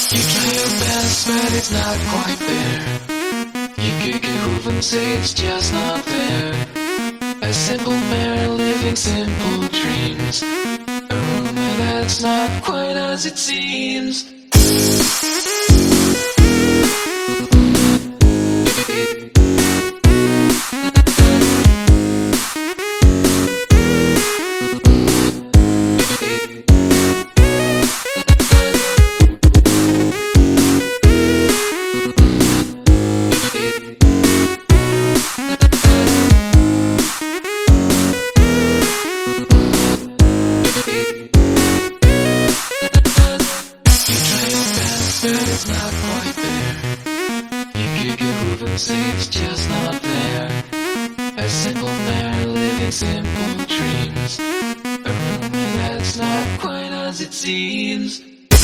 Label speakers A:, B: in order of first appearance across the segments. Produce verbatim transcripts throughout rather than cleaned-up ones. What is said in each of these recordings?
A: You try your best, but it's not quite there. You kick a hoof and say it's just not fair. A simple man living simple dreams. A rumor that's not quite as it seems. It's not quite there. You kick your hoof and say it's just not there. A simple man living simple dreams. A rumor that's not quite as it seems.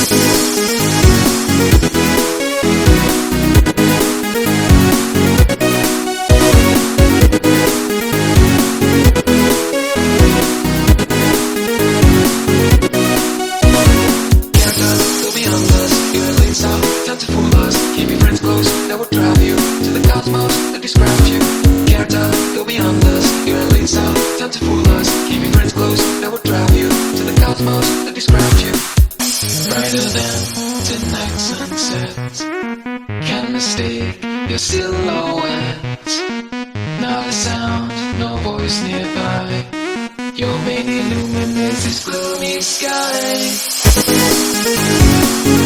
A: Time to fool us, keep your friends close, that will drive you to the cosmos that describes you. Can't tell, go beyond us, you're a late south. Time to fool us, keep your friends close, that will drive you to the cosmos that describes you. Brighter than tonight's sunsets, can't mistake your silhouette. Not a sound, no voice nearby. Your main illuminates this gloomy sky.